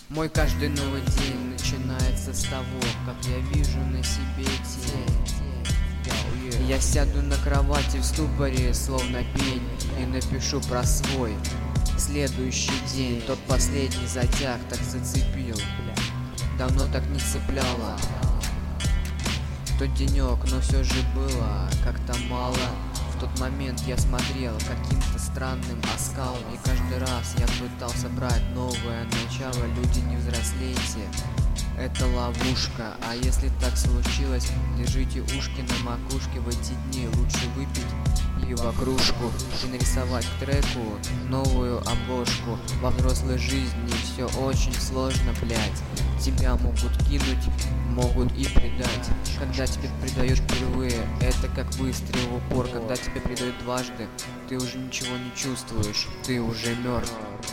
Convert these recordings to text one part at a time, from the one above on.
Мой каждый новый день начинается с того, как я вижу на себе тень. Я сяду на кровати в ступоре, словно пень, и напишу про свой следующий день. Тот последний затяг так зацепил, давно так не цепляло тот денек, но все же было как-то мало. В тот момент я смотрел каким-то странным оскалом, и каждый раз я пытался брать новое начало. Люди, не взрослейте, это ловушка. А если так случилось, держите ушки на макушке. В эти дни лучше выпить пиво кружку и нарисовать к треку новую обложку. Во взрослой жизни все очень сложно, блять. Тебя могут кинуть, могут и предать. Когда тебя предают впервые, это как выстрел в упор. Когда тебя предают дважды, ты уже ничего не чувствуешь, ты уже мертв.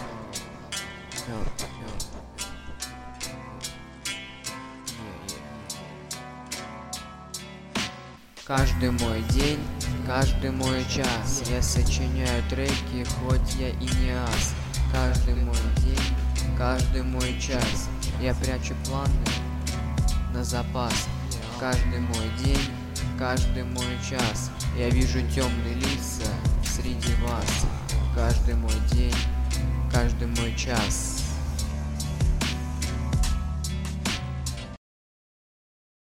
Каждый мой день, каждый мой час я сочиняю треки, хоть я и не ас. Каждый мой день, каждый мой час я прячу планы на запас. Каждый мой день, каждый мой час я вижу темные лица среди вас. Каждый мой день, каждый мой час.